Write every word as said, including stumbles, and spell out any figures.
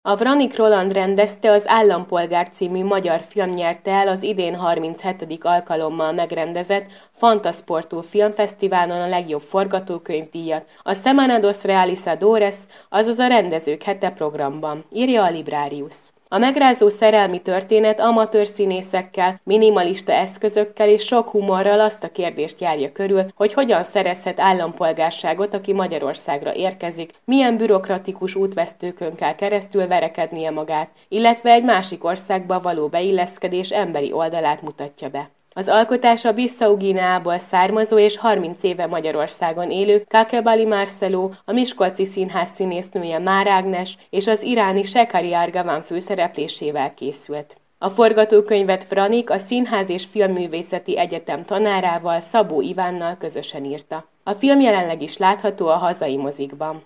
A Vranik Roland rendezte az Állampolgár című magyar film nyerte el az idén harminchetedik alkalommal megrendezett Fantasporto Filmfesztiválon a legjobb forgatókönyvdíjat, a Semana dos Realizadores, azaz a Rendezők hete programban, írja a Librarius. A megrázó szerelmi történet amatőr színészekkel, minimalista eszközökkel és sok humorral azt a kérdést járja körül, hogy hogyan szerezhet állampolgárságot, aki Magyarországra érkezik, milyen bürokratikus útvesztőkön kell keresztül verekednie magát, illetve egy másik országba való beilleszkedés emberi oldalát mutatja be. Az alkotás a Bissau Guineából származó és harminc éve Magyarországon élő Kakebali Marcelo, a Miskolci Színház színésznője Már Ágnes és az iráni Shekari Argavan főszereplésével készült. A forgatókönyvet Vranik a Színház és Filmművészeti Egyetem tanárával, Szabó Ivánnal közösen írta. A film jelenleg is látható a hazai mozikban.